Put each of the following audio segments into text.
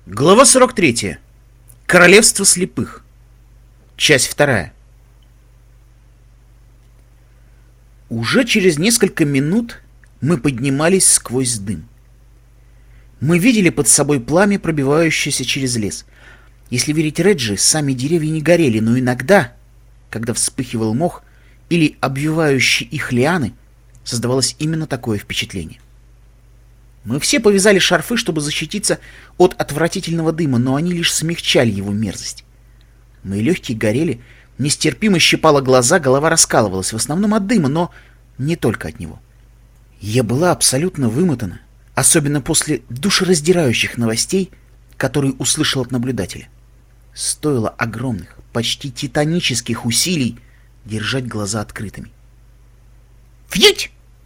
Глава 43. Королевство слепых. Часть 2. Уже через несколько минут мы поднимались сквозь дым. Мы видели под собой пламя, пробивающееся через лес. Если верить Реджи, сами деревья не горели, но иногда, когда вспыхивал мох или обвивающие их лианы, создавалось именно такое впечатление. Мы все повязали шарфы, чтобы защититься от отвратительного дыма, но они лишь смягчали его мерзость. Мои легкие горели, нестерпимо щипало глаза, голова раскалывалась, в основном от дыма, но не только от него. Я была абсолютно вымотана, особенно после душераздирающих новостей, которые услышал от наблюдателя. Стоило огромных, почти титанических усилий держать глаза открытыми. «Фьють!»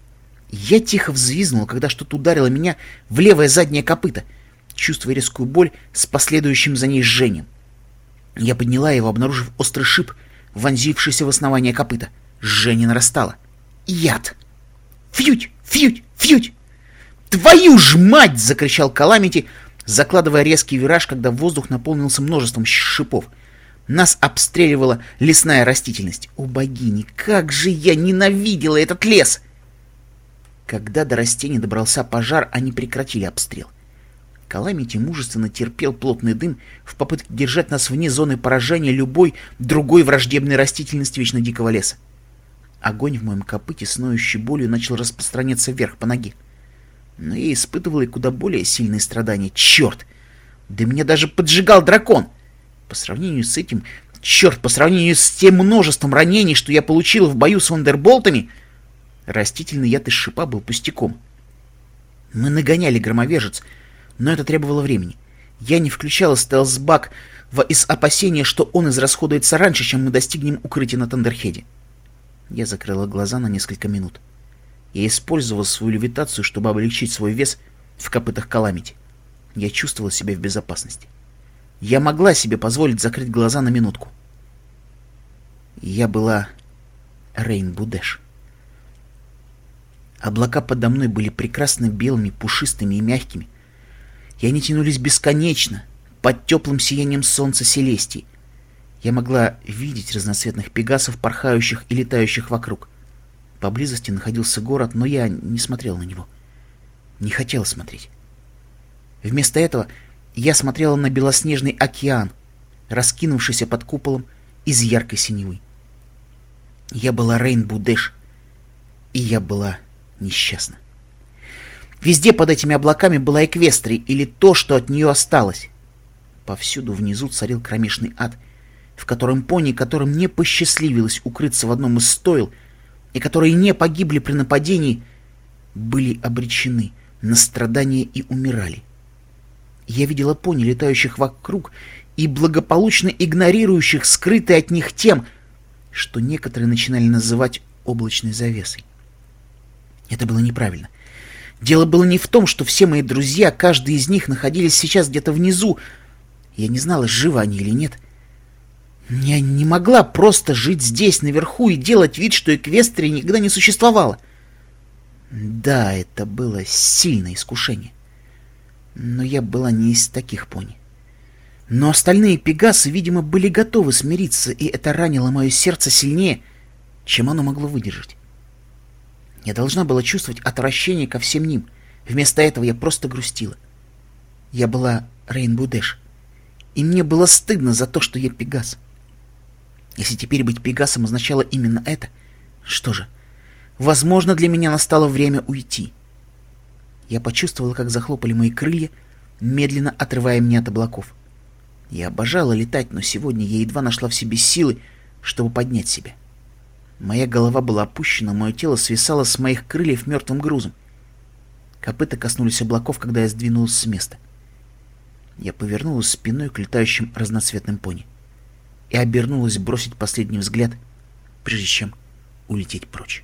Я тихо взвизгнул, когда что-то ударило меня в левое заднее копыто, чувствуя резкую боль с последующим за ней жжением. Я подняла его, обнаружив острый шип, вонзившийся в основание копыта. Жжение нарастало. Яд! «Фьють! Фьють! Фьють!» «Твою ж мать!» — закричал Каламити, закладывая резкий вираж, когда воздух наполнился множеством шипов. Нас обстреливала лесная растительность. О богини, как же я ненавидела этот лес! Когда до растений добрался пожар, они прекратили обстрел. Каламити мужественно терпел плотный дым в попытке держать нас вне зоны поражения любой другой враждебной растительности вечно дикого леса. Огонь в моем копыте с ноющей болью начал распространяться вверх по ноге. Но я испытывал и куда более сильные страдания. Черт! Да меня даже поджигал дракон! По сравнению с этим, по сравнению с тем множеством ранений, что я получил в бою с вандерболтами, растительный яд из шипа был пустяком. Мы нагоняли громовержец, но это требовало времени. Я не включала стелс-баг из опасения, что он израсходуется раньше, чем мы достигнем укрытия на Тандерхеде. Я закрыла глаза на несколько минут. Я использовала свою левитацию, чтобы облегчить свой вес в копытах Каламити. Я чувствовала себя в безопасности. Я могла себе позволить закрыть глаза на минутку. Я была Рейнбоу Дэш. Облака подо мной были прекрасно белыми, пушистыми и мягкими, и они тянулись бесконечно, под теплым сиянием солнца Селестии. Я могла видеть разноцветных пегасов, порхающих и летающих вокруг. Поблизости находился город, но я не смотрела на него. Не хотела смотреть. Вместо этого я смотрела на белоснежный океан, раскинувшийся под куполом из яркой синевы. Я была Рейнбоу Дэш, и я была несчастна. Везде под этими облаками была Эквестрия, или то, что от нее осталось. Повсюду внизу царил кромешный ад, в котором пони, которым не посчастливилось укрыться в одном из стойл, и которые не погибли при нападении, были обречены на страдания и умирали. Я видела пони, летающих вокруг и благополучно игнорирующих скрытые от них тем, что некоторые начинали называть облачной завесой. Это было неправильно. Дело было не в том, что все мои друзья, каждый из них, находились сейчас где-то внизу. Я не знала, живы они или нет. Я не могла просто жить здесь, наверху, и делать вид, что Эквестрия никогда не существовала. Да, это было сильное искушение. Но я была не из таких пони. Но остальные пегасы, видимо, были готовы смириться, и это ранило мое сердце сильнее, чем оно могло выдержать. Я должна была чувствовать отвращение ко всем ним. Вместо этого я просто грустила. Я была Рейнбоу Дэш, и мне было стыдно за то, что я пегас. Если теперь быть пегасом означало именно это, что же, возможно, для меня настало время уйти. Я почувствовала, как захлопали мои крылья, медленно отрывая меня от облаков. Я обожала летать, но сегодня я едва нашла в себе силы, чтобы поднять себя. Моя голова была опущена, мое тело свисало с моих крыльев мертвым грузом. Копыта коснулись облаков, когда я сдвинулась с места. Я повернулась спиной к летающим разноцветным пони и обернулась бросить последний взгляд, прежде чем улететь прочь.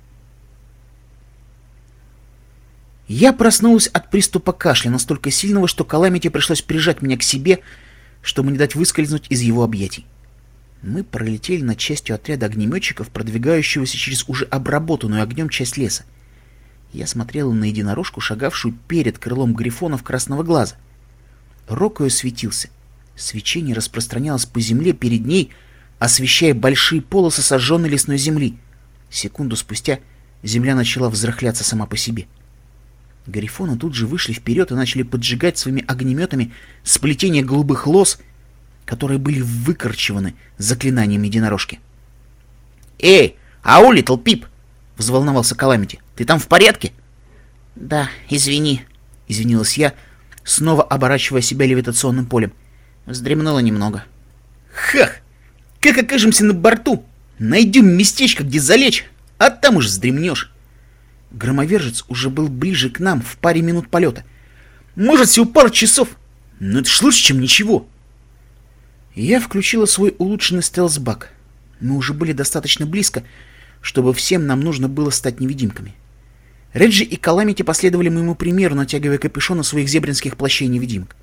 Я проснулась от приступа кашля, настолько сильного, что Каламити пришлось прижать меня к себе, чтобы не дать выскользнуть из его объятий. Мы пролетели над частью отряда огнеметчиков, продвигающегося через уже обработанную огнем часть леса. Я смотрела на единорожку, шагавшую перед крылом грифонов красного глаза. Рог ее светился. Свечение распространялось по земле перед ней, освещая большие полосы сожженной лесной земли. Секунду спустя земля начала взрыхляться сама по себе. Гарифоны тут же вышли вперед и начали поджигать своими огнеметами сплетение голубых лоз, которые были выкорчеваны заклинанием единорожки. «Эй, ау, Литл Пип!» — взволновался Каламити. «Ты там в порядке?» «Да, извини», — извинилась я, снова оборачивая себя левитационным полем. Вздремнула немного. «Хах! Как окажемся на борту, найдем местечко, где залечь, а там уж вздремнешь». Громовержец уже был ближе к нам в паре минут полета. Может, всего пару часов, но это ж лучше, чем ничего. Я включила свой улучшенный стелс-баг. Мы уже были достаточно близко, чтобы всем нам нужно было стать невидимками. Реджи и Каламити последовали моему примеру, натягивая капюшоны своих зебринских плащей-невидимок.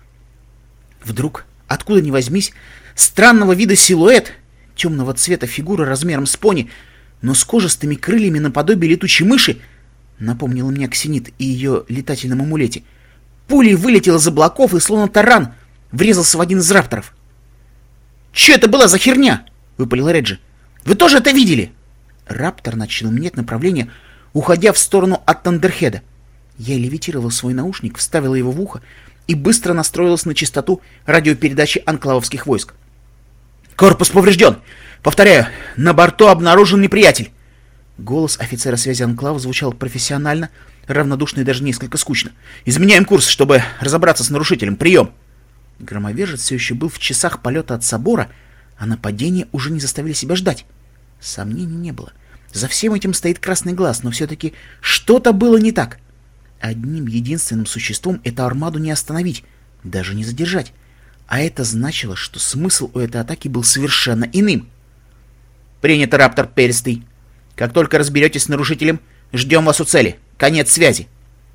Вдруг, откуда ни возьмись, странного вида силуэт, темного цвета фигура размером с пони, но с кожистыми крыльями наподобие летучей мыши, напомнила мне Ксенит и ее летательном амулете, пулей вылетел из облаков и, словно таран, врезался в один из рапторов. «Че это была за херня?» — выпалил Реджи. «Вы тоже это видели?» Раптор начал менять направление, уходя в сторону от Тандерхеда. Я левитировал свой наушник, вставила его в ухо и быстро настроилась на частоту радиопередачи анклавовских войск. «Корпус поврежден! Повторяю, на борту обнаружен неприятель!» Голос офицера связи анклава звучал профессионально, равнодушно и даже несколько скучно. «Изменяем курс, чтобы разобраться с нарушителем. Прием!» Громовержец все еще был в часах полета от собора, а нападения уже не заставили себя ждать. Сомнений не было. За всем этим стоит красный глаз, но все-таки что-то было не так. Одним единственным существом эту армаду не остановить, даже не задержать. А это значило, что смысл у этой атаки был совершенно иным. «Принято, Раптор Перистый. Как только разберетесь с нарушителем, ждем вас у цели. Конец связи».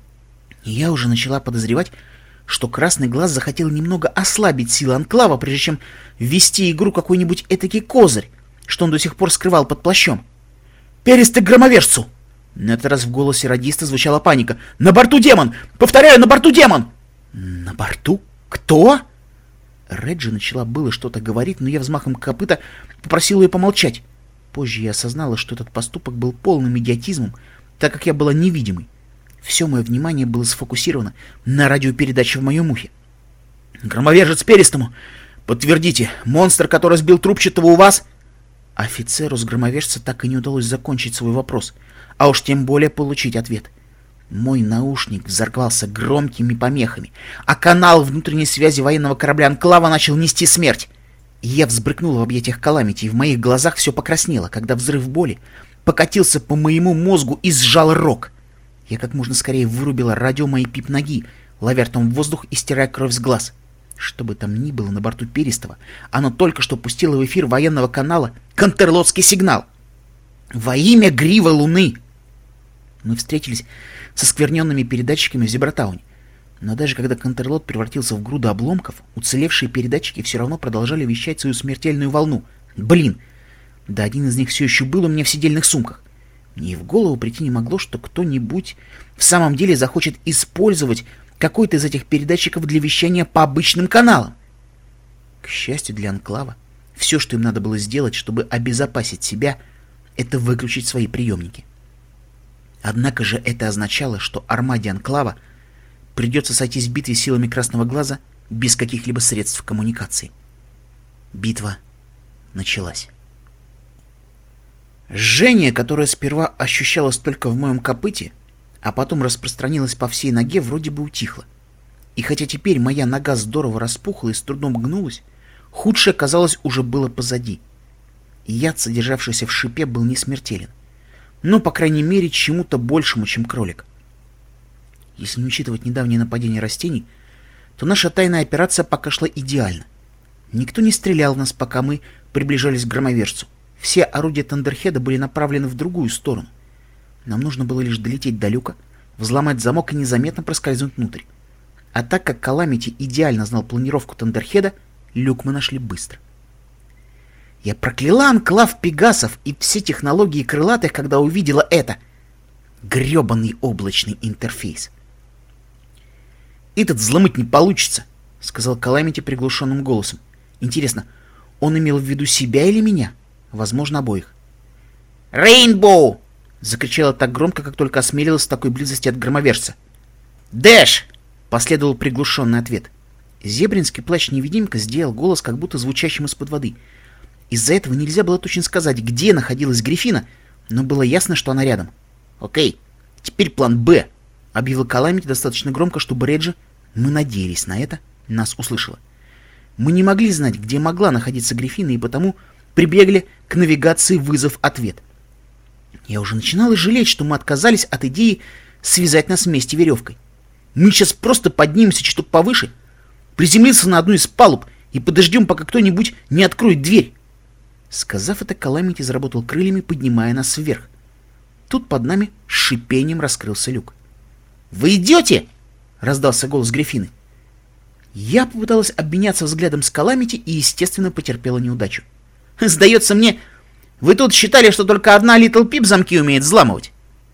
Я уже начала подозревать, что Красный Глаз захотел немного ослабить силы Анклава, прежде чем ввести игру какой-нибудь этакий козырь, что он до сих пор скрывал под плащом. «Перистый к громовержцу!» На этот раз в голосе радиста звучала паника. «На борту демон! Повторяю, на борту демон!» «На борту? Кто?» Реджи начала было что-то говорить, но я взмахом копыта попросил ее помолчать. Позже я осознала, что этот поступок был полным идиотизмом, так как я была невидимой. Все мое внимание было сфокусировано на радиопередаче в моем ухе. «Громовержец Перистому! Подтвердите, монстр, который сбил трубчатого, у вас?» Офицеру с громовержца так и не удалось закончить свой вопрос, а уж тем более получить ответ. Мой наушник взорвался громкими помехами, а канал внутренней связи военного корабля Анклава начал нести смерть. Я взбрыкнула в объятиях Каламити, и в моих глазах все покраснело, когда взрыв боли покатился по моему мозгу и сжал рог. Я как можно скорее вырубила радио моей пип-ноги, ловя ртом воздух и стирая кровь с глаз. Что бы там ни было на борту Перистого, оно только что пустило в эфир военного канала контрлотский сигнал. Во имя Грива Луны! Мы встретились со скверненными передатчиками в Зебратауне. Но даже когда Контрлот превратился в груду обломков, уцелевшие передатчики все равно продолжали вещать свою смертельную волну. Блин! Да один из них все еще был у меня в сидельных сумках. Мне и в голову прийти не могло, что кто-нибудь в самом деле захочет использовать какой-то из этих передатчиков для вещания по обычным каналам. К счастью для Анклава, все, что им надо было сделать, чтобы обезопасить себя, это выключить свои приемники. Однако же это означало, что армаде Анклава придется сойтись в битве силами Красного Глаза без каких-либо средств коммуникации. Битва началась. Жжение, которое сперва ощущалось только в моем копыте, а потом распространилось по всей ноге, вроде бы утихло. И хотя теперь моя нога здорово распухла и с трудом гнулась, худшее, казалось, уже было позади. И яд, содержавшийся в шипе, был не смертелен. Но, по крайней мере, чему-то большему, чем кролик. Если не учитывать недавнее нападение растений, то наша тайная операция пока шла идеально. Никто не стрелял в нас, пока мы приближались к громовержцу. Все орудия Тандерхеда были направлены в другую сторону. Нам нужно было лишь долететь до люка, взломать замок и незаметно проскользнуть внутрь. А так как Каламити идеально знал планировку Тандерхеда, люк мы нашли быстро. Я прокляла анклав Пегасов и все технологии крылатых, когда увидела это. Гребаный облачный интерфейс. Этот взломать не получится, — сказал Каламити приглушенным голосом. «Интересно, он имел в виду себя или меня? Возможно, обоих». «Рейнбоу!» — закричала так громко, как только осмелилась в такой близости от громовержца. «Дэш!» — последовал приглушенный ответ. Зебринский плащ-невидимка сделал голос, как будто звучащим из-под воды. Из-за этого нельзя было точно сказать, где находилась Гриффина, но было ясно, что она рядом. «Окей, теперь план «Б», — объявил Каламити достаточно громко, чтобы Реджи, мы надеялись на это, нас услышала. Мы не могли знать, где могла находиться Гриффина, и потому прибегли к навигации вызов-ответ. Я уже начинала жалеть, что мы отказались от идеи связать нас вместе веревкой. Мы сейчас просто поднимемся чуток повыше, приземлиться на одну из палуб и подождем, пока кто-нибудь не откроет дверь. Сказав это, Каламити заработал крыльями, поднимая нас вверх. Тут под нами с шипением раскрылся люк. «Вы идете?» — раздался голос Гриффины. Я попыталась обменяться взглядом с Каламити и, естественно, потерпела неудачу. «Сдается мне, вы тут считали, что только одна Литл Пип замки умеет взламывать?»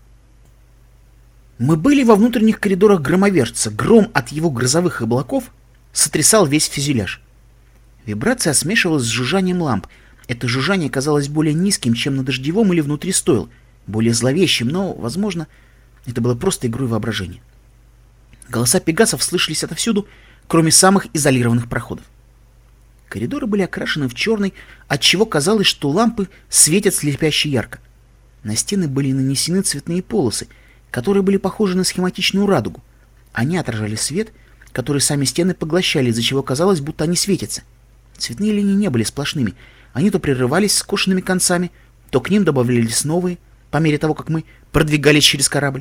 Мы были во внутренних коридорах громовержца. Гром от его грозовых облаков сотрясал весь фюзеляж. Вибрация смешивалась с жужжанием ламп. Это жужжание казалось более низким, чем на дождевом или внутри стойл, более зловещим, но, возможно, это было просто игрой воображения. Голоса пегасов слышались отовсюду, кроме самых изолированных проходов. Коридоры были окрашены в черный, отчего казалось, что лампы светят слепяще ярко. На стены были нанесены цветные полосы, которые были похожи на схематичную радугу. Они отражали свет, который сами стены поглощали, из-за чего казалось, будто они светятся. Цветные линии не были сплошными, они то прерывались скошенными концами, то к ним добавлялись новые, по мере того, как мы продвигались через корабль.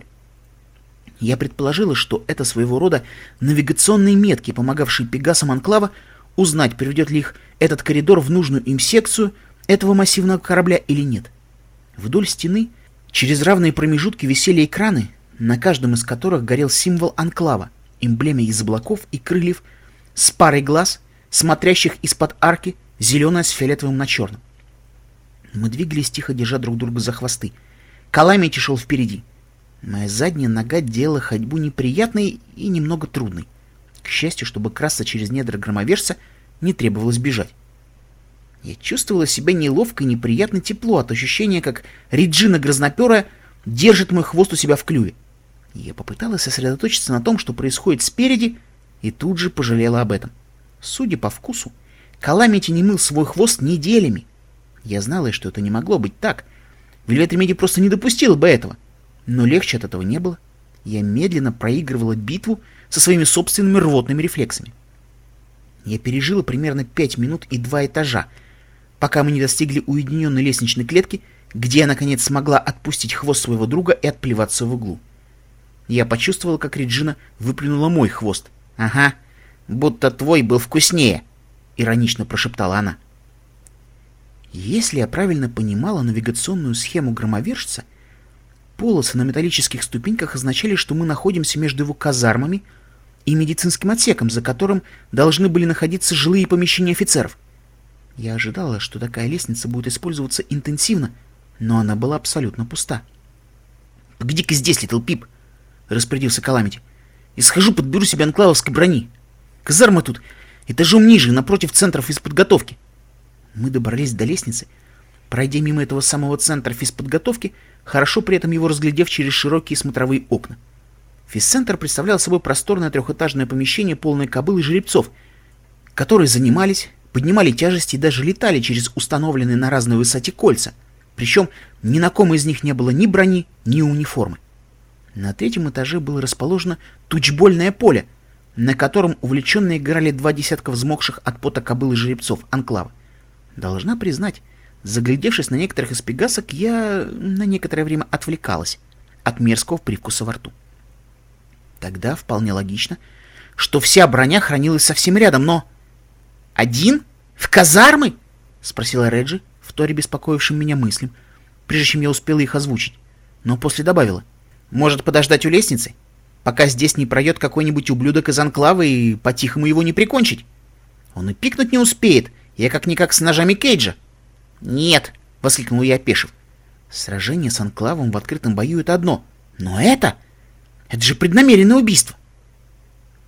Я предположила, что это своего рода навигационные метки, помогавшие пегасам Анклава узнать, приведет ли их этот коридор в нужную им секцию этого массивного корабля или нет. Вдоль стены через равные промежутки висели экраны, на каждом из которых горел символ Анклава, эмблема из облаков и крыльев, с парой глаз, смотрящих из-под арки, зеленая с фиолетовым на черном. Мы двигались тихо, держа друг друга за хвосты. Каламити шел впереди. Моя задняя нога делала ходьбу неприятной и немного трудной. К счастью, чтобы красться через недра громовержца, не требовалось бежать. Я чувствовала себя неловко и неприятно тепло от ощущения, как Реджина Грозноперая держит мой хвост у себя в клюве. Я попыталась сосредоточиться на том, что происходит спереди, и тут же пожалела об этом. Судя по вкусу, Каламити не мыл свой хвост неделями. Я знала, что это не могло быть так. Вельвет Ремеди просто не допустила бы этого. Но легче от этого не было. Я медленно проигрывала битву со своими собственными рвотными рефлексами. Я пережила примерно 5 минут и 2 этажа, пока мы не достигли уединенной лестничной клетки, где я, наконец, смогла отпустить хвост своего друга и отплеваться в углу. Я почувствовала, как Реджина выплюнула мой хвост. «Ага, будто твой был вкуснее», — иронично прошептала она. Если я правильно понимала навигационную схему громовержца, полосы на металлических ступеньках означали, что мы находимся между его казармами и медицинским отсеком, за которым должны были находиться жилые помещения офицеров. Я ожидала, что такая лестница будет использоваться интенсивно, но она была абсолютно пуста. «Погоди-ка здесь, Литл Пип!» — распорядился Каламити. «И схожу, подберу себе анклавовской брони. Казарма тут этажом ниже, напротив центров физподготовки». Мы добрались до лестницы, пройдя мимо этого самого центра физподготовки, хорошо при этом его разглядев через широкие смотровые окна. Физцентр представлял собой просторное трехэтажное помещение, полное кобыл и жеребцов, которые занимались, поднимали тяжести и даже летали через установленные на разной высоте кольца, причем ни на ком из них не было ни брони, ни униформы. На 3-м этаже было расположено тучбольное поле, на котором увлеченно играли 2 десятка взмокших от пота кобыл и жеребцов анклава. Должна признать, заглядевшись на некоторых из пегасок, я на некоторое время отвлекалась от мерзкого привкуса во рту. Тогда вполне логично, что вся броня хранилась совсем рядом, но... «Один? В казармы?» — спросила Реджи, вторя беспокоившим меня мыслям, прежде чем я успела их озвучить, но после добавила: «Может подождать у лестницы, пока здесь не пройдет какой-нибудь ублюдок из анклава и по-тихому его не прикончить? Он и пикнуть не успеет, я как-никак с ножами Кейджа». «Нет!» — воскликнул я, опешив. «Сражение с анклавом в открытом бою — это одно, но это же преднамеренное убийство!»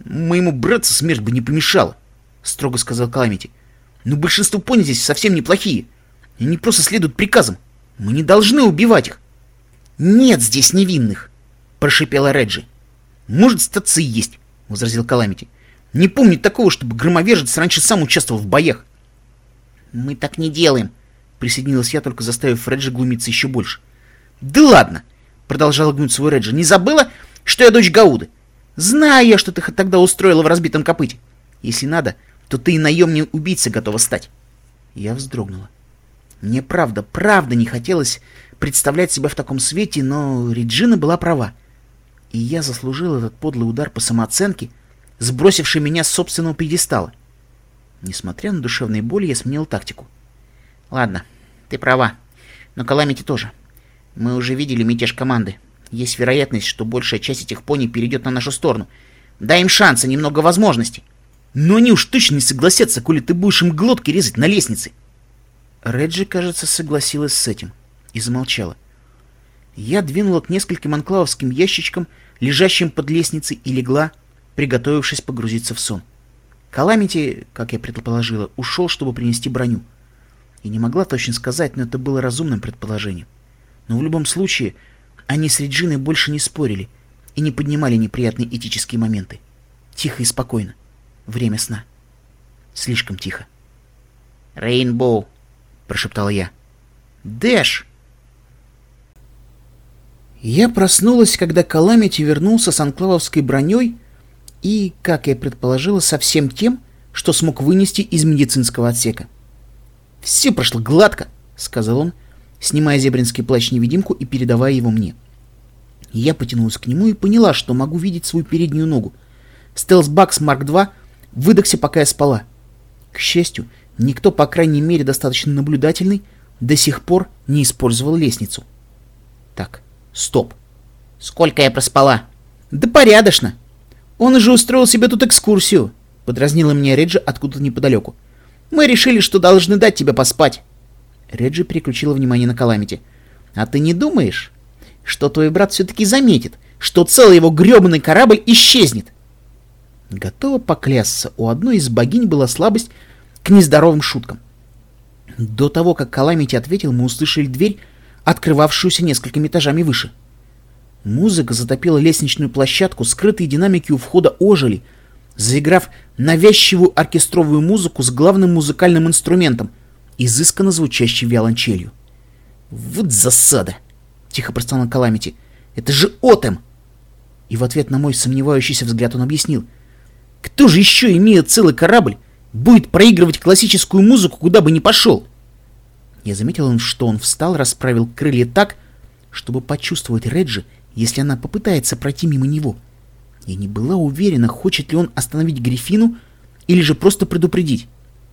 «Моему братцу смерть бы не помешала», — строго сказал Каламити. «Но большинство пони здесь совсем неплохие. Они просто следуют приказам. Мы не должны убивать их». «Нет здесь невинных», — прошипела Реджи. «Может, статься и есть», — возразил Каламити. «Не помню такого, чтобы громовержец раньше сам участвовал в боях». «Мы так не делаем», — присоединилась я, только заставив Реджи глумиться еще больше. «Да ладно», — продолжала гнуть свой Реджи. «Не забыла, что я дочь Гауды? Знаю я, что ты тогда устроила в разбитом копыте. Если надо, то ты и наемный убийца готова стать». Я вздрогнула. Мне правда не хотелось представлять себя в таком свете, но Реджина была права. И я заслужил этот подлый удар по самооценке, сбросивший меня с собственного пьедестала. Несмотря на душевные боли, я сменил тактику. «Ладно, ты права, но Каламити тоже. Мы уже видели мятеж команды. Есть вероятность, что большая часть этих пони перейдет на нашу сторону. Дай им шансы, немного возможностей. Но они уж точно не согласятся, коли ты будешь им глотки резать на лестнице». Реджи, кажется, согласилась с этим и замолчала. Я двинула к нескольким анклавовским ящичкам, лежащим под лестницей, и легла, приготовившись погрузиться в сон. Каламити, как я предположила, ушел, чтобы принести броню. Я не могла точно сказать, но это было разумным предположением. Но в любом случае, они с Реджиной больше не спорили и не поднимали неприятные этические моменты. Тихо и спокойно. Время сна. Слишком тихо. «Рейнбоу», — прошептала я. «Дэш!» Я проснулась, когда Каламити вернулся с анклавовской броней и, как я предположила, со всем тем, что смог вынести из медицинского отсека. «Все прошло гладко», — сказал он, снимая зебринский плащ-невидимку и передавая его мне. Я потянулась к нему и поняла, что могу видеть свою переднюю ногу. Стелс-бакс Марк II выдохся, пока я спала. К счастью, никто, по крайней мере, достаточно наблюдательный, до сих пор не использовал лестницу. Так, стоп. Сколько я проспала? Да порядочно. Он уже устроил себе тут экскурсию, подразнила меня Реджи откуда-то неподалеку. Мы решили, что должны дать тебе поспать. Реджи переключила внимание на Каламити. А ты не думаешь, что твой брат все-таки заметит, что целый его гребаный корабль исчезнет? Готова поклясться, у одной из богинь была слабость к нездоровым шуткам. До того, как Каламити ответил, мы услышали дверь, открывавшуюся несколькими этажами выше. Музыка затопила лестничную площадку, скрытые динамики у входа ожили, заиграв навязчивую оркестровую музыку с главным музыкальным инструментом, изысканно звучащей виолончелью. «Вот засада!» — тихо простонал Каламити. «Это же Отем!» И в ответ на мой сомневающийся взгляд он объяснил. «Кто же еще, имея целый корабль, будет проигрывать классическую музыку, куда бы ни пошел?» Я заметил, что он встал, расправил крылья так, чтобы почувствовать Реджи, если она попытается пройти мимо него. Я не была уверена, хочет ли он остановить Гриффину или же просто предупредить.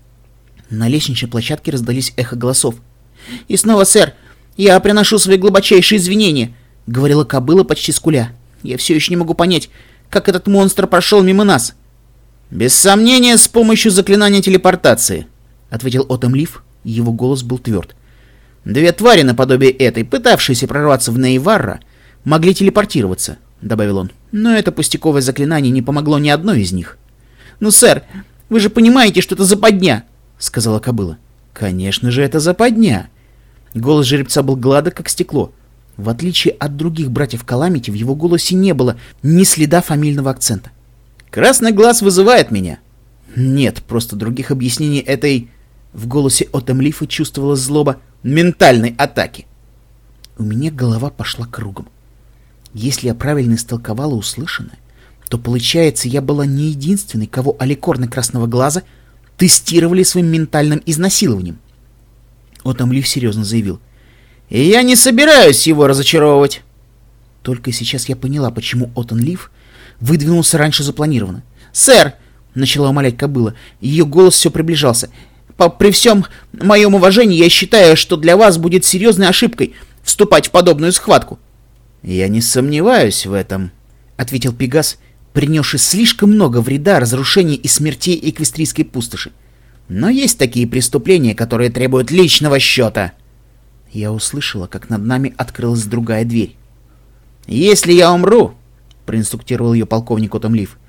На лестничной площадке раздались эхо голосов. «И снова, сэр, я приношу свои глубочайшие извинения», — говорила кобыла почти скуля. «Я все еще не могу понять, как этот монстр прошел мимо нас». «Без сомнения, с помощью заклинания телепортации», — ответил Отем Лив, и его голос был тверд. «Две твари наподобие этой, пытавшиеся прорваться в Нейварра, могли телепортироваться», — добавил он. «Но это пустяковое заклинание не помогло ни одной из них». «Ну, сэр, вы же понимаете, что это западня», — сказала кобыла. «Конечно же, это западня». Голос жеребца был гладок, как стекло. В отличие от других братьев Каламити, в его голосе не было ни следа фамильного акцента. «Красный глаз вызывает меня». «Нет, просто других объяснений этой...» В голосе Отем Лифа чувствовалась злоба ментальной атаки. У меня голова пошла кругом. Если я правильно истолковала услышанное, то, получается, я была не единственной, кого аликорны Красного Глаза тестировали своим ментальным изнасилованием. Отем Лиф серьезно заявил. «И я не собираюсь его разочаровывать». Только сейчас я поняла, почему Отем Лиф выдвинулся раньше запланированно. «Сэр!» — начала умолять кобыла. Ее голос все приближался. «При всем моем уважении я считаю, что для вас будет серьезной ошибкой вступать в подобную схватку». «Я не сомневаюсь в этом», — ответил Пегас, принесший слишком много вреда, разрушений и смертей эквестрийской пустоши. «Но есть такие преступления, которые требуют личного счета». Я услышала, как над нами открылась другая дверь. «Если я умру», — проинструктировал ее полковник Отем Лиф,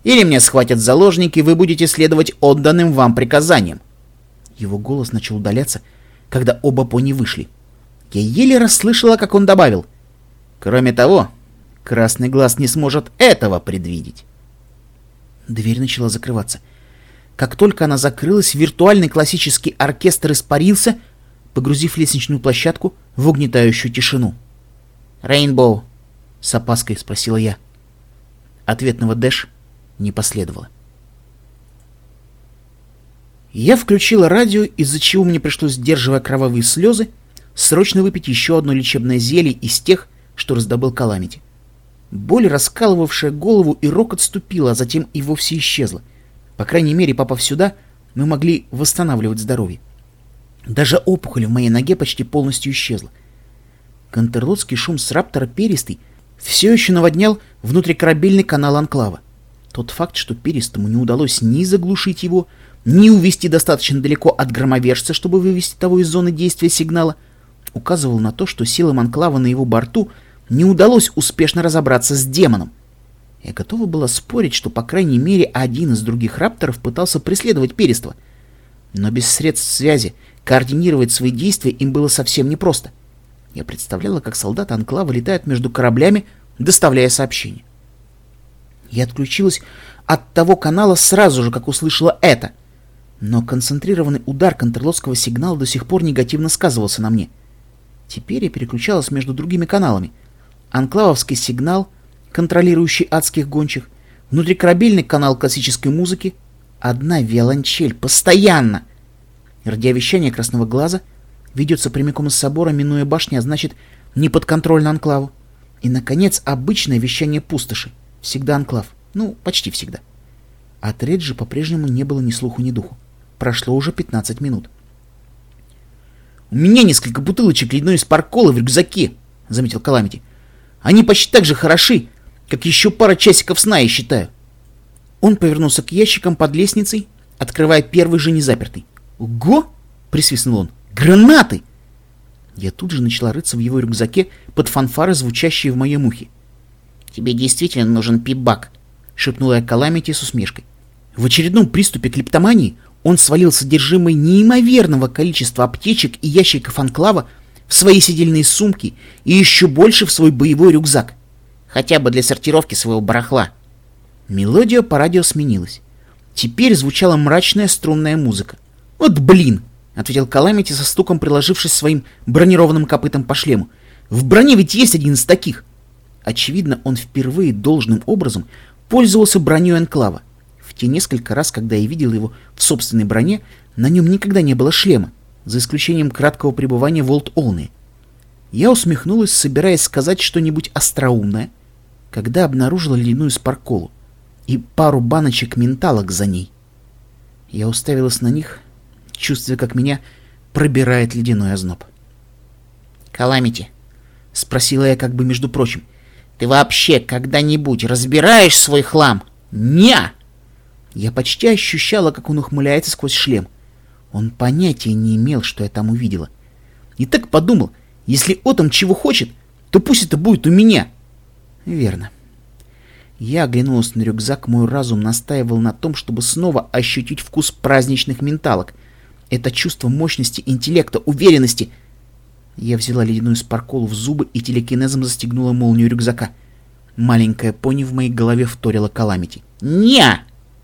Или мне схватят заложники, и вы будете следовать отданным вам приказаниям. Его голос начал удаляться, когда оба пони вышли. Я еле расслышала, как он добавил: кроме того, Красный Глаз не сможет этого предвидеть. Дверь начала закрываться. Как только она закрылась, виртуальный классический оркестр испарился, погрузив лестничную площадку в угнетающую тишину. «Рейнбоу?» — с опаской спросила я. Ответного дэш не последовало. Я включила радио, из-за чего мне пришлось, сдерживая кровавые слезы, срочно выпить еще одно лечебное зелье из тех, что раздобыл Каламити. Боль, раскалывавшая голову, и рок отступила, а затем и вовсе исчезла. По крайней мере, попав сюда, мы могли восстанавливать здоровье. Даже опухоль в моей ноге почти полностью исчезла. Контерлотский шум с раптора Перистый все еще наводнял внутрикорабельный канал Анклава. Тот факт, что Перистому не удалось ни заглушить его, ни увести достаточно далеко от громовержца, чтобы вывести того из зоны действия сигнала, указывал на то, что силам Анклава на его борту не удалось успешно разобраться с демоном. Я готова была спорить, что, по крайней мере, один из других рапторов пытался преследовать Перистого. Но без средств связи координировать свои действия им было совсем непросто. Я представляла, как солдаты Анклава летают между кораблями, доставляя сообщения. Я отключилась от того канала сразу же, как услышала это. Но концентрированный удар контрлотского сигнала до сих пор негативно сказывался на мне. Теперь я переключалась между другими каналами. Анклавовский сигнал, контролирующий адских гончих, внутрикорабельный канал классической музыки, одна виолончель, постоянно. Радиовещание Красного Глаза ведется прямиком из собора, минуя башни, а значит, не подконтрольно Анклаву. И, наконец, обычное вещание пустоши. Всегда Анклав. Ну, почти всегда. От Реджи по-прежнему не было ни слуху, ни духу. Прошло уже 15 минут. «У меня несколько бутылочек ледяной спарколы в рюкзаке», — заметил Каламити. «Они почти так же хороши, как еще пара часиков сна, я считаю». Он повернулся к ящикам под лестницей, открывая первый же незапертый. «Ого!» — присвистнул он. «Гранаты!» Я тут же начала рыться в его рюкзаке под фанфары, звучащие в моем ухе. «Тебе действительно нужен пип-бак», — шепнула я Каламити с усмешкой. В очередном приступе клептомании он свалил содержимое неимоверного количества аптечек и ящиков Анклава в свои сидельные сумки и еще больше в свой боевой рюкзак. Хотя бы для сортировки своего барахла. Мелодия по радио сменилась. Теперь звучала мрачная струнная музыка. «Вот блин!» — ответил Каламити со стуком, приложившись своим бронированным копытом по шлему. «В броне ведь есть один из таких!» Очевидно, он впервые должным образом пользовался броней Анклава. В те несколько раз, когда я видел его в собственной броне, на нем никогда не было шлема, за исключением краткого пребывания в Олд-Олне. Я усмехнулась, собираясь сказать что-нибудь остроумное, когда обнаружила ледяную спарколу и пару баночек менталок за ней. Я уставилась на них, чувствуя, как меня пробирает ледяной озноб. «Каламити», — спросила я как бы между прочим, — «ты вообще когда-нибудь разбираешь свой хлам?» «Ня!» Я почти ощущала, как он ухмыляется сквозь шлем. Он понятия не имел, что я там увидела. И так подумал, если Отом чего хочет, то пусть это будет у меня. Верно. Я оглянулась на рюкзак, мой разум настаивал на том, чтобы снова ощутить вкус праздничных менталок. Это чувство мощности, интеллекта, уверенности. Я взяла ледяную спарколу в зубы и телекинезом застегнула молнию рюкзака. Маленькая пони в моей голове вторила Каламити. «Ня!»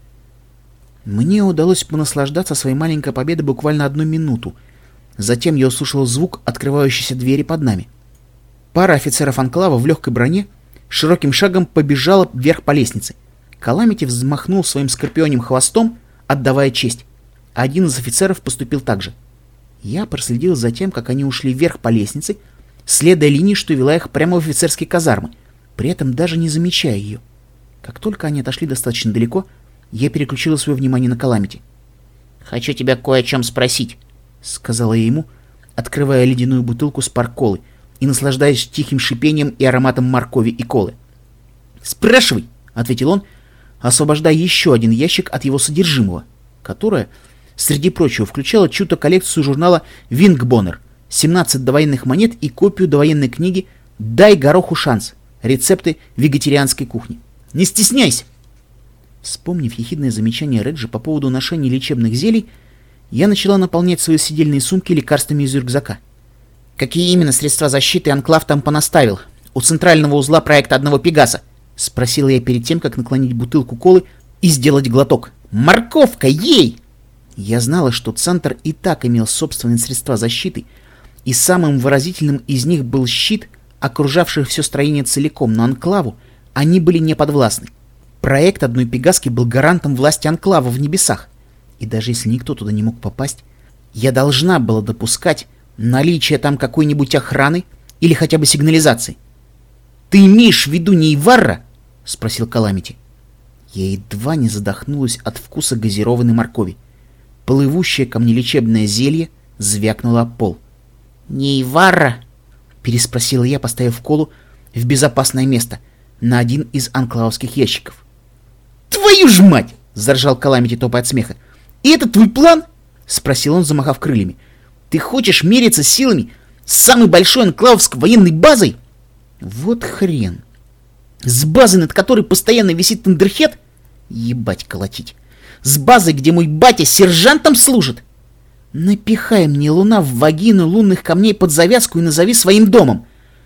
Мне удалось понаслаждаться своей маленькой победой буквально 1 минуту. Затем я услышал звук открывающейся двери под нами. Пара офицеров Анклава в легкой броне широким шагом побежала вверх по лестнице. Каламити взмахнул своим скорпионим хвостом, отдавая честь. Один из офицеров поступил так же. Я проследил за тем, как они ушли вверх по лестнице, следуя линии, что вела их прямо в офицерские казармы, при этом даже не замечая ее. Как только они отошли достаточно далеко, я переключила свое внимание на Каламити. «Хочу тебя кое о чем спросить», — сказала я ему, открывая ледяную бутылку с парколой и наслаждаясь тихим шипением и ароматом моркови и колы. «Спрашивай», — ответил он, освобождая еще один ящик от его содержимого, которое, среди прочего, включало чью-то коллекцию журнала «Вингбоннер», 17 довоенных монет и копию довоенной книги «Дай гороху шанс. Рецепты вегетарианской кухни». «Не стесняйся!» Вспомнив ехидное замечание Реджи по поводу ношения лечебных зелий, я начала наполнять свои сидельные сумки лекарствами из рюкзака. «Какие именно средства защиты Анклав там понаставил? У центрального узла проекта одного Пегаса?» — спросила я перед тем, как наклонить бутылку колы и сделать глоток. «Морковка, ей!» Я знала, что Центр и так имел собственные средства защиты, и самым выразительным из них был щит, окружавший все строение целиком, но Анклаву они были не подвластны. Проект одной Пегаски был гарантом власти Анклава в небесах, и даже если никто туда не мог попасть, я должна была допускать наличие там какой-нибудь охраны или хотя бы сигнализации. «Ты имеешь в виду не Иварра?» — спросил Каламити. Я едва не задохнулась от вкуса газированной моркови. Плывущее ко мне лечебное зелье звякнуло об пол. «Не Иварра?» — переспросила я, поставив колу в безопасное место на один из анклавовских ящиков. «Твою ж мать!» — заржал Каламити, топая от смеха. «И это твой план?» — спросил он, замахав крыльями. «Ты хочешь мериться силами с самой большой анклавовской военной базой?» «Вот хрен! С базой, над которой постоянно висит Тандерхед? Ебать колотить! С базой, где мой батя сержантом служит? Напихай мне луна в вагину лунных камней под завязку и назови своим домом!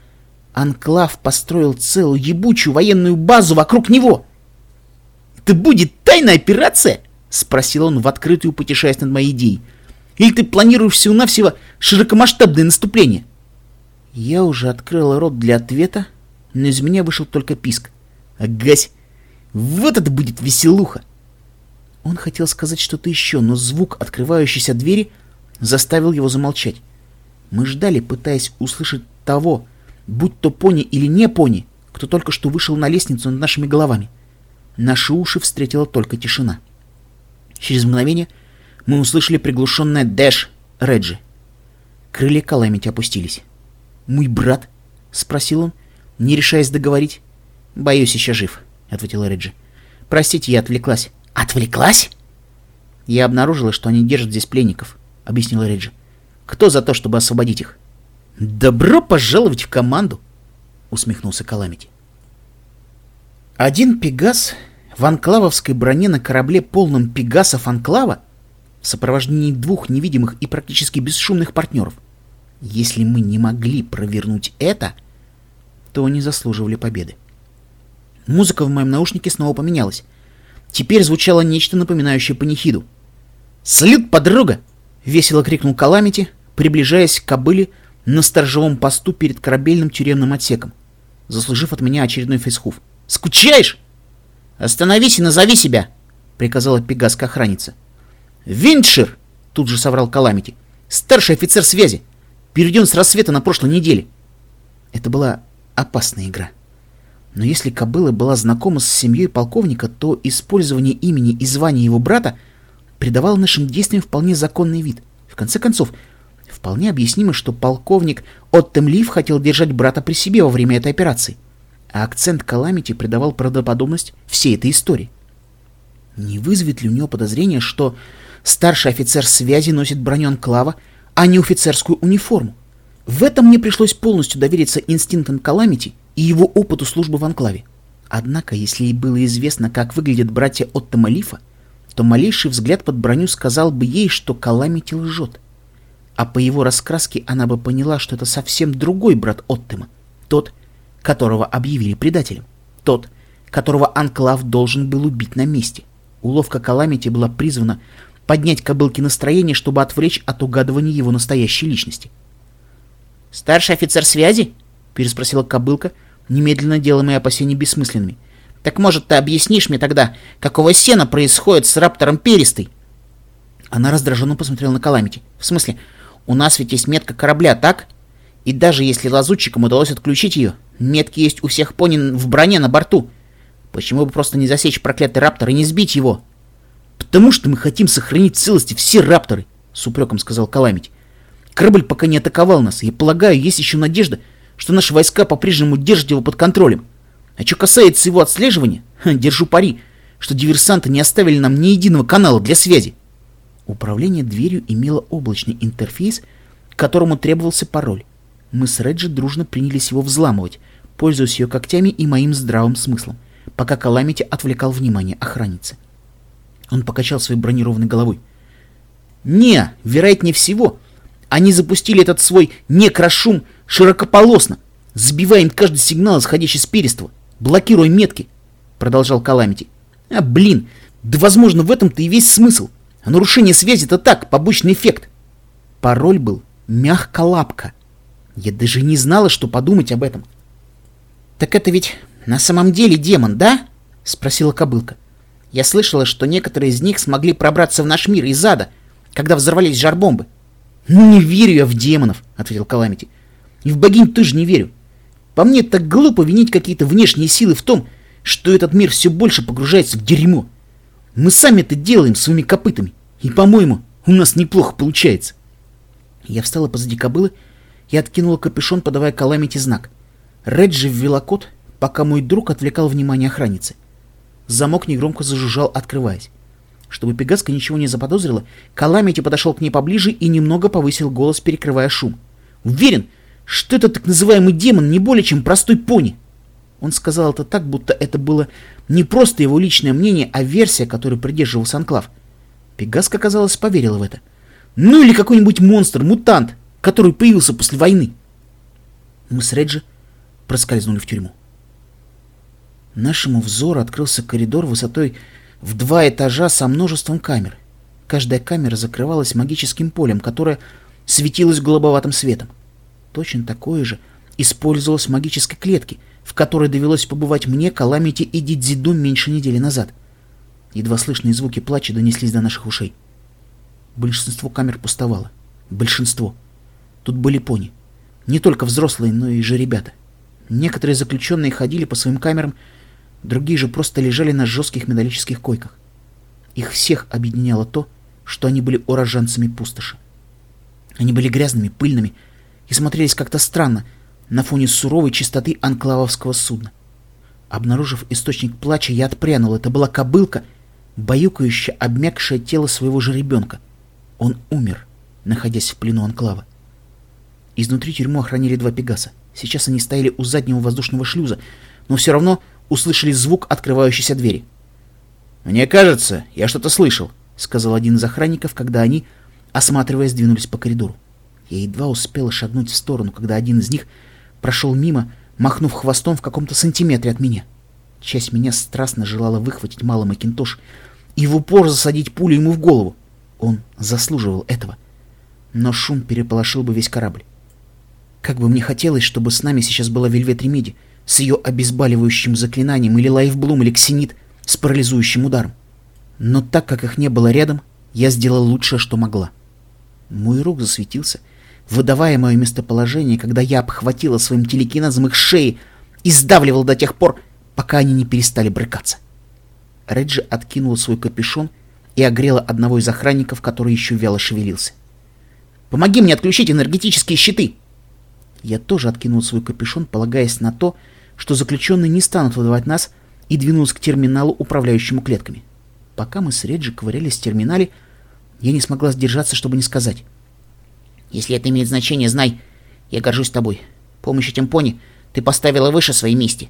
Анклав построил целую ебучую военную базу вокруг него!» «Это будет тайная операция?» — спросил он в открытую, потешаясь над моей идеей. «Или ты планируешь всего-навсего широкомасштабное наступление?» Я уже открыла рот для ответа, но из меня вышел только писк. «Агась! Вот это будет веселуха!» Он хотел сказать что-то еще, но звук открывающейся двери заставил его замолчать. Мы ждали, пытаясь услышать того, будь то пони или не пони, кто только что вышел на лестницу над нашими головами. Наши уши встретила только тишина. Через мгновение мы услышали приглушенное «Дэш» Реджи. Крылья Каламити опустились. «Мой брат?» — спросил он, не решаясь договорить. «Боюсь, еще жив», — ответила Реджи. «Простите, я отвлеклась». «Отвлеклась?» «Я обнаружила, что они держат здесь пленников», — объяснила Реджи. «Кто за то, чтобы освободить их?» «Добро пожаловать в команду!» — усмехнулся Каламити. Один Пегас в анклавовской броне на корабле, полном пегасов Анклава, в сопровождении двух невидимых и практически бесшумных партнеров. Если мы не могли провернуть это, то не заслуживали победы. Музыка в моем наушнике снова поменялась. Теперь звучало нечто напоминающее панихиду. «Салют, подруга!» — весело крикнул Каламити, приближаясь к кобыле на сторожевом посту перед корабельным тюремным отсеком, заслужив от меня очередной фейсхуф. «Скучаешь?» «Остановись и назови себя!» — приказала пегаска охранница. «Виндшир!» — тут же соврал Каламити. «Старший офицер связи. Переведен с рассвета на прошлой неделе». Это была опасная игра. Но если кобыла была знакома с семьей полковника, то использование имени и звания его брата придавало нашим действиям вполне законный вид. В конце концов, вполне объяснимо, что полковник Оттем Лив хотел держать брата при себе во время этой операции, а акцент Каламити придавал правдоподобность всей этой истории. Не вызовет ли у него подозрение, что старший офицер связи носит броню Анклава, а не офицерскую униформу? В этом мне пришлось полностью довериться инстинктам Каламити и его опыту службы в Анклаве. Однако, если ей было известно, как выглядят братья Оттема Лифа, то малейший взгляд под броню сказал бы ей, что Каламити лжет. А по его раскраске она бы поняла, что это совсем другой брат Оттема, тот, которого объявили предателем, тот, которого Анклав должен был убить на месте. Уловка Каламити была призвана поднять кобылке настроение, чтобы отвлечь от угадывания его настоящей личности. «Старший офицер связи?» — переспросила кобылка, немедленно делая мои опасения бессмысленными. «Так, может, ты объяснишь мне тогда, какого сена происходит с раптором Перистой?» Она раздраженно посмотрела на Каламити. «В смысле, у нас ведь есть метка корабля, так? И даже если лазутчикам удалось отключить ее, метки есть у всех пони в броне на борту. Почему бы просто не засечь проклятый раптор и не сбить его?» «Потому что мы хотим сохранить в целости все рапторы», — с упреком сказал Каламити. «Корабль пока не атаковал нас, и, полагаю, есть еще надежда, что наши войска по-прежнему держат его под контролем. А что касается его отслеживания, держу пари, что диверсанты не оставили нам ни единого канала для связи». Управление дверью имело облачный интерфейс, к которому требовался пароль. Мы с Реджи дружно принялись его взламывать, пользуясь ее когтями и моим здравым смыслом. пока Каламити отвлекал внимание охранницы. Он покачал своей бронированной головой. «Не, вероятнее всего, они запустили этот свой некрошум широкополосно, сбивая им каждый сигнал, исходящий с перества, блокируя метки», — продолжал Каламити. Блин, да возможно в этом-то и весь смысл. А нарушение связи-то так, побочный эффект». Пароль был «мягколапка». Я даже не знала, что подумать об этом. «Так это ведь на самом деле демон, да?» — спросила кобылка. «Я слышала, что некоторые из них смогли пробраться в наш мир из ада, когда взорвались жар-бомбы». «Ну не верю я в демонов», — ответил Каламити. «И в богинь тоже не верю. По мне так глупо винить какие-то внешние силы в том, что этот мир все больше погружается в дерьмо. Мы сами это делаем своими копытами, и, по-моему, у нас неплохо получается». Я встала позади кобылы и откинула капюшон, подавая Каламити знак. Реджи ввела код, пока мой друг отвлекал внимание охранницы. Замок негромко зажужжал, открываясь. Чтобы Пегаска ничего не заподозрила, Каламити подошел к ней поближе и немного повысил голос, перекрывая шум. «Уверен, что этот так называемый демон не более чем простой пони». Он сказал это так, будто это было не просто его личное мнение, а версия, которой придерживался Анклав. Пегаска, казалось, поверила в это. Ну или какой-нибудь монстр, мутант, который появился после войны. Мы с Реджи проскользнули в тюрьму. Нашему взору открылся коридор высотой в 2 этажа со множеством камер. Каждая камера закрывалась магическим полем, которое светилось голубоватым светом. Точно такое же использовалось в магической клетке, в которой довелось побывать мне, Каламити и Дидзиду меньше недели назад. Едва слышные звуки плача донеслись до наших ушей. Большинство камер пустовало. Большинство. Тут были пони. Не только взрослые, но и жеребята. Некоторые заключенные ходили по своим камерам, другие же просто лежали на жестких металлических койках. Их всех объединяло то, что они были уроженцами пустоши. Они были грязными, пыльными и смотрелись как-то странно на фоне суровой чистоты анклавовского судна. Обнаружив источник плача, я отпрянул. Это была кобылка, баюкающая обмякшее тело своего жеребенка. Он умер, находясь в плену анклава. Изнутри тюрьму охраняли 2 пегаса. Сейчас они стояли у заднего воздушного шлюза, но все равно услышали звук открывающейся двери. «Мне кажется, я что-то слышал», — сказал один из охранников, когда они, осматриваясь, двинулись по коридору. Я едва успела шагнуть в сторону, когда один из них прошел мимо, махнув хвостом в каком-то сантиметре от меня. Часть меня страстно желала выхватить малый Макинтош и в упор засадить пулю ему в голову. Он заслуживал этого. Но шум переполошил бы весь корабль. Как бы мне хотелось, чтобы с нами сейчас была Вельвет Ремиди с ее обезболивающим заклинанием, или Лайфблум, или Ксенит с парализующим ударом. Но так как их не было рядом, я сделал лучшее, что могла. Мой рук засветился, выдавая мое местоположение, когда я обхватила своим телекинезом их шеи и сдавливал до тех пор, пока они не перестали брыкаться. Реджи откинула свой капюшон и огрела одного из охранников, который еще вяло шевелился. «Помоги мне отключить энергетические щиты!» Я тоже откинул свой капюшон, полагаясь на то, что заключенные не станут выдавать нас, и двинулся к терминалу, управляющему клетками. Пока мы с Реджи ковырялись в терминале, я не смогла сдержаться, чтобы не сказать: «Если это имеет значение, знай, я горжусь тобой. Помощь этим пони ты поставила выше своей мести».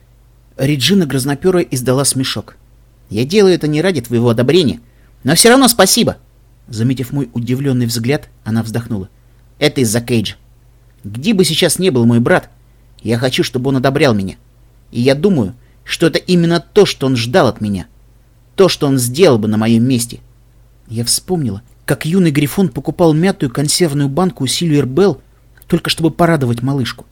Реджина Грозноперая издала смешок. «Я делаю это не ради твоего одобрения, но все равно спасибо». Заметив мой удивленный взгляд, она вздохнула. «Это из-за Кейджа. Где бы сейчас ни был мой брат, я хочу, чтобы он одобрял меня. И я думаю, что это именно то, что он ждал от меня. То, что он сделал бы на моем месте». Я вспомнила, как юный Грифон покупал мятую консервную банку у Сильвер Белл, только чтобы порадовать малышку.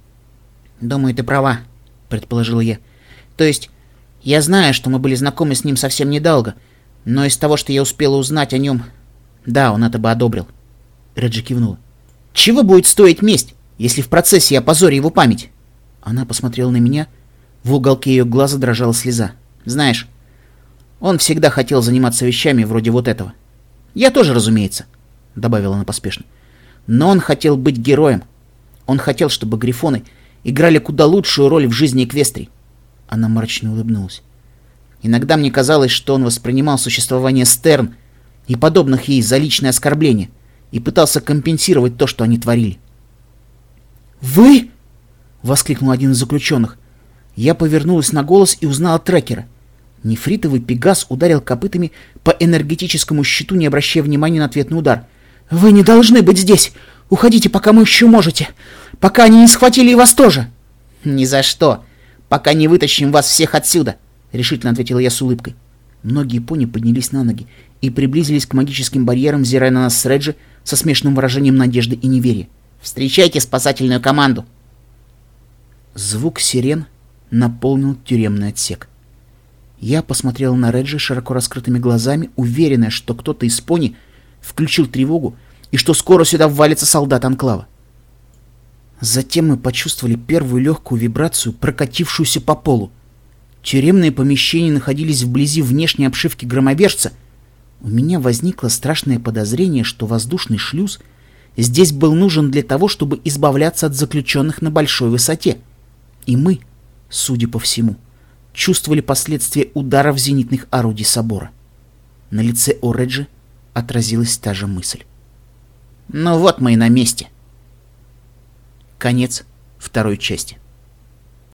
«Думаю, ты права», — предположила я. «То есть, я знаю, что мы были знакомы с ним совсем недолго, но из того, что я успела узнать о нем, да, он это бы одобрил». Реджи кивнула. «Чего будет стоить месть, если в процессе я опозорю его память?» Она посмотрела на меня, в уголке ее глаза дрожала слеза. «Знаешь, он всегда хотел заниматься вещами вроде вот этого. Я тоже, разумеется», — добавила она поспешно. «Но он хотел быть героем. Он хотел, чтобы грифоны играли куда лучшую роль в жизни Эквестрии». Она мрачно улыбнулась. «Иногда мне казалось, что он воспринимал существование Стерн и подобных ей за личное оскорбление и пытался компенсировать то, что они творили». «Вы?» — воскликнул один из заключенных. Я повернулась на голос и узнала трекера. Нефритовый пегас ударил копытами по энергетическому щиту, не обращая внимания на ответный удар. «Вы не должны быть здесь! Уходите, пока мы еще можете! Пока они не схватили и вас тоже!» «Ни за что! Пока не вытащим вас всех отсюда!» — решительно ответила я с улыбкой. Многие пони поднялись на ноги и приблизились к магическим барьерам, взирая на нас с Реджи со смешанным выражением надежды и неверия. «Встречайте спасательную команду!» Звук сирен наполнил тюремный отсек. Я посмотрела на Реджи широко раскрытыми глазами, уверенная, что кто-то из пони включил тревогу и что скоро сюда ввалится солдат Анклава. Затем мы почувствовали первую легкую вибрацию, прокатившуюся по полу. Тюремные помещения находились вблизи внешней обшивки громовержца. У меня возникло страшное подозрение, что воздушный шлюз здесь был нужен для того, чтобы избавляться от заключенных на большой высоте. И мы, судя по всему, чувствовали последствия ударов зенитных орудий собора. На лице О'Реджи отразилась та же мысль. «Ну вот мы и на месте». Конец второй части.